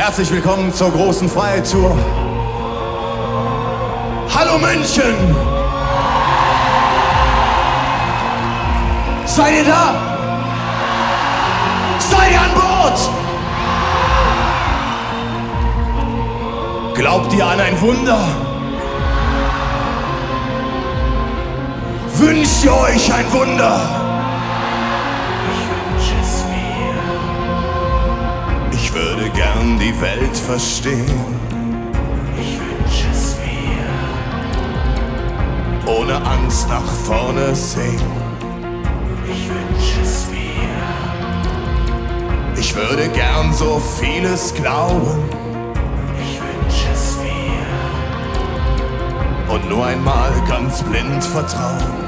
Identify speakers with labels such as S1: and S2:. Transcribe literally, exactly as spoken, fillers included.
S1: Herzlich willkommen zur großen Freiheit-Tour. Hallo München! Seid ihr da? Seid ihr an Bord? Glaubt ihr an ein Wunder? Wünscht ihr euch ein Wunder?
S2: Ich wünsche es mir.
S1: Ich würde gern die Welt verstehen.
S2: Ich wünsche es mir.
S1: Ohne Angst nach vorne sehen.
S2: Ich wünsche es mir.
S1: Ich würde gern so vieles glauben.
S2: Ich wünsche es mir.
S1: Und nur einmal ganz blind vertrauen.